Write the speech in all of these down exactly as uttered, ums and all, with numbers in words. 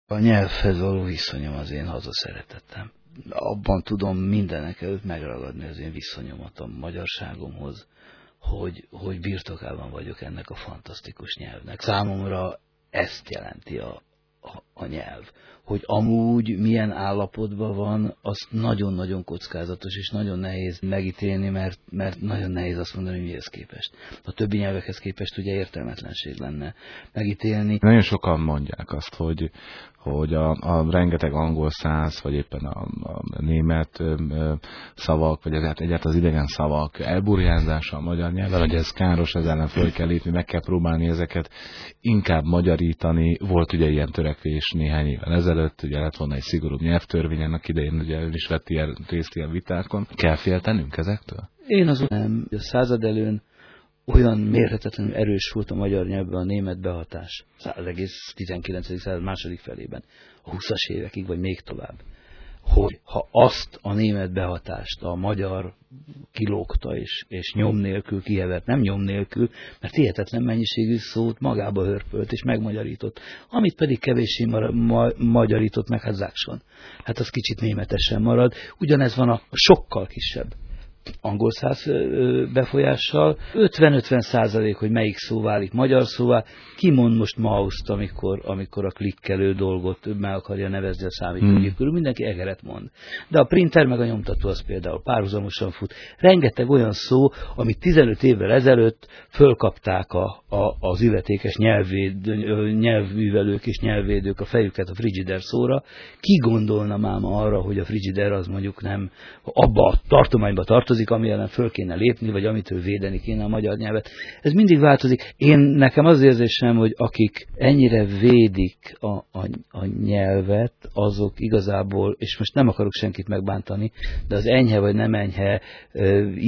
A nyelvhez való viszonyom az én hazaszeretettem. Abban tudom mindenek előtt megragadni az én viszonyomat a magyarságomhoz, hogy, hogy birtokában vagyok ennek a fantasztikus nyelvnek. Számomra ezt jelenti a, a, a nyelv. Hogy amúgy milyen állapotban van, azt nagyon-nagyon kockázatos, és nagyon nehéz megítélni, mert, mert nagyon nehéz azt mondani, hogy mihez képest. A többi nyelvekhez képest ugye értelmetlenség lenne megítélni. Nagyon sokan mondják azt, hogy, hogy a, a rengeteg angol száz, vagy éppen a, a német ö, szavak, vagy egyáltalán az idegen szavak elburjánzása a magyar nyelvvel, hogy ez káros, ez ellen föl kell lépni, meg kell próbálni ezeket inkább magyarítani. Volt ugye ilyen törekvés néhány évvel ezelőtt, ugye lett volna egy szigorúbb nyelvtörvény, ennek idején ugye ön is vett ilyen, részt ilyen vitákon. Kell féltenünk ezektől? Én azon nem. A század előn olyan mérhetetlenül erős volt a magyar nyelvben a német behatás. Az egész tizenkilencedik század második felében, a húszas évekig, vagy még tovább. Hogy ha azt a német behatást a magyar kilógta és, és nyom nélkül kihevert, nem nyom nélkül, mert hihetetlen mennyiségű szót magába hörpölt és megmagyarított. Amit pedig kevéssé ma, ma, magyarított meg, hát zákson. Hát az kicsit németesen marad. Ugyanez van a sokkal kisebb angol száz befolyással. ötven-ötven százalék, hogy melyik szó válik magyar szóvá. Ki mond most mouse-t, amikor, amikor a klikkelő dolgot meg akarja nevezni a számítógép körül? Mindenki egeret mond. De a printer meg a nyomtató az például párhuzamosan fut. Rengeteg olyan szó, amit tizenöt évvel ezelőtt fölkapták a, a, az illetékes nyelvvéd, nyelvművelők és nyelvvédők a fejüket a frigider szóra. Ki gondolna már arra, hogy a frigider az mondjuk nem abba a tartományba tartozik, ami ellen föl kéne lépni, vagy amitől védeni kéne a magyar nyelvet. Ez mindig változik. Én nekem az érzésem, hogy akik ennyire védik a, a, a nyelvet, azok igazából, és most nem akarok senkit megbántani, de az enyhe vagy nem enyhe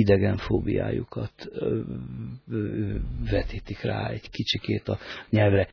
idegenfóbiájukat vetítik rá egy kicsikét a nyelvre.